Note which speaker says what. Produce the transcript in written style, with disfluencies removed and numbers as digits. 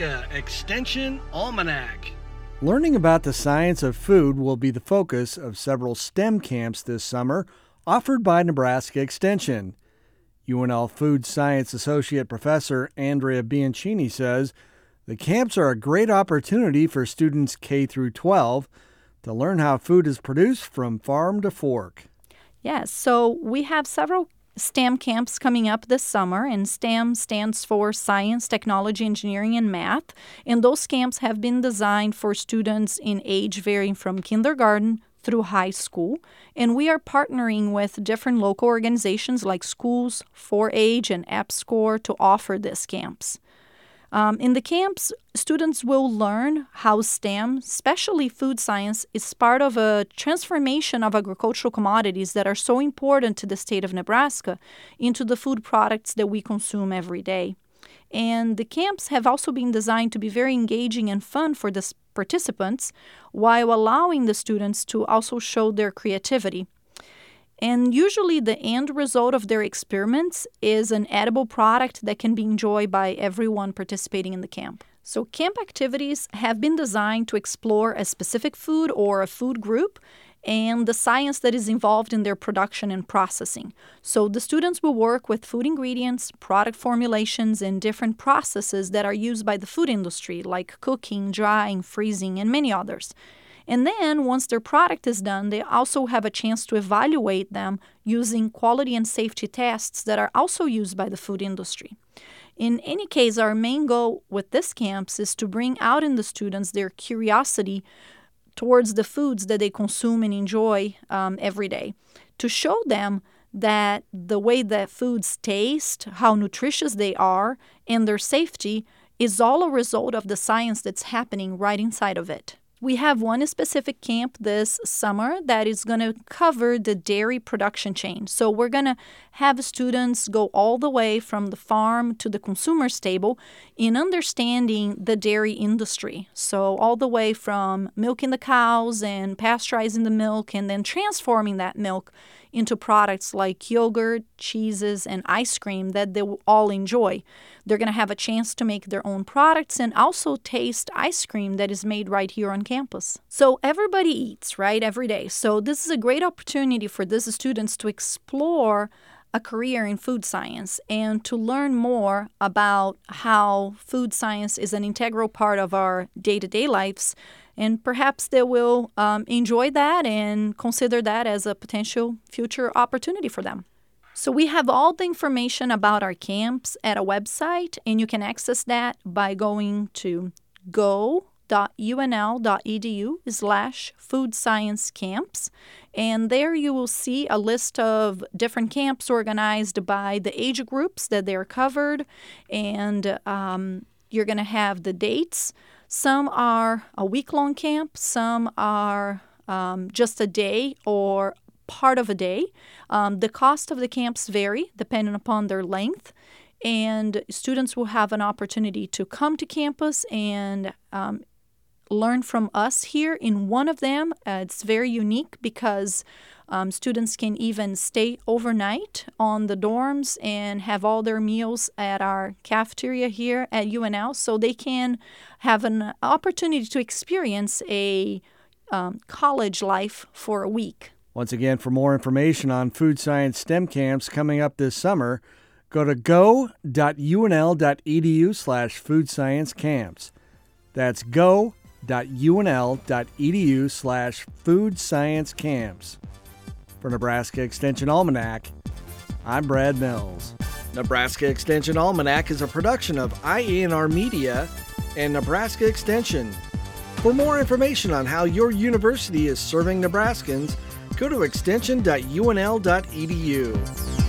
Speaker 1: Nebraska Extension Almanac.
Speaker 2: Learning about the science of food will be the focus of several STEM camps this summer offered by Nebraska Extension. UNL Food Science Associate Professor Andrea Bianchini says the camps are a great opportunity for students K through 12 to learn how food is produced from farm to fork.
Speaker 3: Yes, so we have several STEM camps coming up this summer, and STEM stands for Science, Technology, Engineering, and Math. And those camps have been designed for students in age varying from kindergarten through high school. And we are partnering with different local organizations like schools, 4-H, and AppScore to offer these camps. In the camps, students will learn how STEM, especially food science, is part of a transformation of agricultural commodities that are so important to the state of Nebraska into the food products that we consume every day. And the camps have also been designed to be very engaging and fun for the participants while allowing the students to also show their creativity. And usually the end result of their experiments is an edible product that can be enjoyed by everyone participating in the camp. So camp activities have been designed to explore a specific food or a food group and the science that is involved in their production and processing. So the students will work with food ingredients, product formulations, and different processes that are used by the food industry, like cooking, drying, freezing, and many others. And then, once their product is done, they also have a chance to evaluate them using quality and safety tests that are also used by the food industry. In any case, our main goal with this camps is to bring out in the students their curiosity towards the foods that they consume and enjoy every day, to show them that the way that foods taste, how nutritious they are, and their safety is all a result of the science that's happening right inside of it. We have one specific camp this summer that is going to cover the dairy production chain. So we're going to have students go all the way from the farm to the consumer's table in understanding the dairy industry. So all the way from milking the cows and pasteurizing the milk and then transforming that milk into products like yogurt, cheeses, and ice cream that they will all enjoy. They're going to have a chance to make their own products and also taste ice cream that is made right here on campus. So everybody eats, right, every day. So this is a great opportunity for these students to explore a career in food science and to learn more about how food science is an integral part of our day-to-day lives. And perhaps they will enjoy that and consider that as a potential future opportunity for them. So we have all the information about our camps at a website, and you can access that by going to go.unl.edu/food science camps. And there you will see a list of different camps organized by the age groups that they're covered, and you're going to have the dates. Some are a week-long camp, some are just a day or part of a day. The cost of the camps vary depending upon their length, and students will have an opportunity to come to campus and learn from us here in one of them. It's very unique because students can even stay overnight on the dorms and have all their meals at our cafeteria here at UNL, so they can have an opportunity to experience a college life for a week.
Speaker 2: Once again, for more information on food science STEM camps coming up this summer, go to go.unl.edu/food science camps. That's go.unl.edu/food science camps. For Nebraska Extension Almanac, I'm Brad Mills.
Speaker 1: Nebraska Extension Almanac is a production of IANR Media and Nebraska Extension. For more information on how your university is serving Nebraskans, go to extension.unl.edu.